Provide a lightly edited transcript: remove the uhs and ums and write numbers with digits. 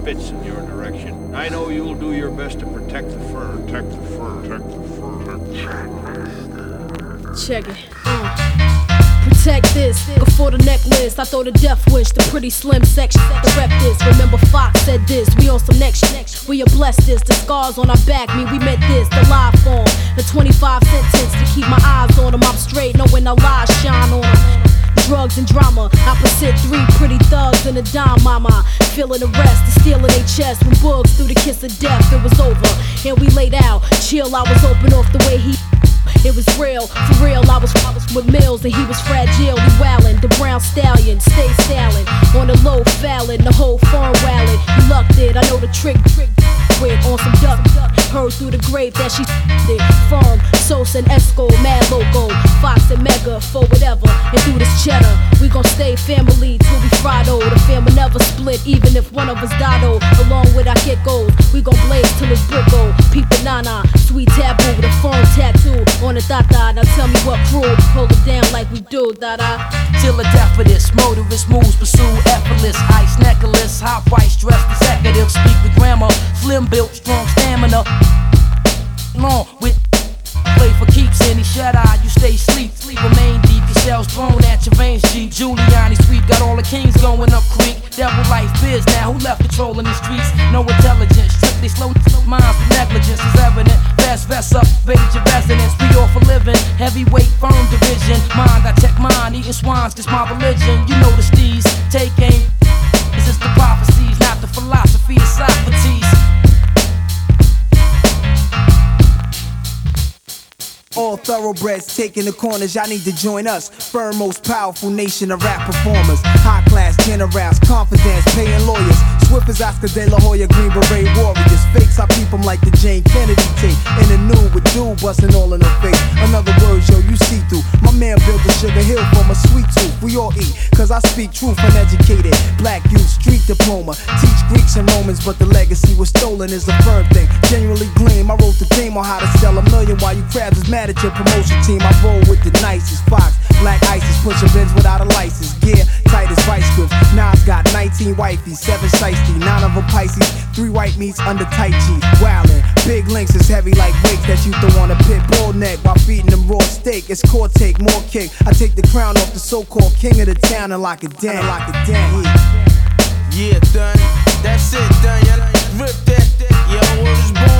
spits in your direction. I know you'll do your best to protect the fur. Check it. Protect this, before the necklace. I throw the death wish, the pretty slim section. The rep this, remember Fox said this. We on some next shit. We are blessed this. The scars on our back mean we meant this. The live form, the 25 sentence to keep my eyes on them. I'm straight, knowing our lies shine on them. Drugs and drama, opposite three pretty thugs and a dime mama. Feeling the rest, the steel in their chest. When bugs threw the kiss of death, it was over. And we laid out, chill, I was open off the way he. It was real, for real, I was with Mills and he was fragile, he wildin'. The brown stallion, stay stalin'. On the low fallin', the whole farm wallin'. You lucked it, I know the trick with on some duck. Heard through the grave that she it. Firm, Sosa and Esco, mad loco. Fox and Mega, for whatever. And through this cheddar, we gon' stay family till we Friday. The family never split, even if one of us died. Along with our geckos, we gon' blaze till it's bricko. Peep the nana, sweet taboo, the firm tattoo on the dada. Now tell me what crew, hold it down like we do, dada. Till the death of this, motorist moves, pursue effortless. Ice necklace, hot white dressed executive. Speak with grammar, slim built, strong stamina. Long with play for keeps, any shut eye, you stay sleep. Remain deep, your cells thrown at your veins, G. Giuliani sweet, got all the kings going up creek. Devil life biz now, who left controlling the streets? No intelligence, strictly slow minds with negligence is evident. Vest up, beige your residence, we all for living. Heavyweight, firm division. Mind, I check mine, eating swines, this my religion. You know the steez, take aim. Is this the prophecies, not the philosophy of Socrates? All thoroughbreds taking the corners, y'all need to join us. Firm, most powerful nation of rap performers. High class generals, confidence, paying lawyers. Swift as Oscar De La Hoya, Green Beret warriors. Fakes, I peep them like the Jane Kennedy tape. In the new with dude busting all in her face. Another word, yo, you see through. My man built a Sugar Hill from a sweet tooth. We all eat, cause I speak truth, uneducated. Black youth, street diploma. Teach Greeks and Romans, but the legacy was stolen is a firm thing. Genuinely gleam, I wrote the theme on how to sell a million while you crabs is mad at your promotion team. I roll with the nicest Fox, Black Isis, pushing bins without a license. Gear tight as vice grips. Nas got 19 wifeys, 7 shiesty, 9 of them Pisces, 3 white meats under tight G. Wildin', big links is heavy like weights that you throw on a pit bull neck while feeding them raw steak. It's core take, more kick. I take the crown off the so-called king of the town and lock it down. Yeah, done. That's it, done. Y'all rip that. Yo, word is born.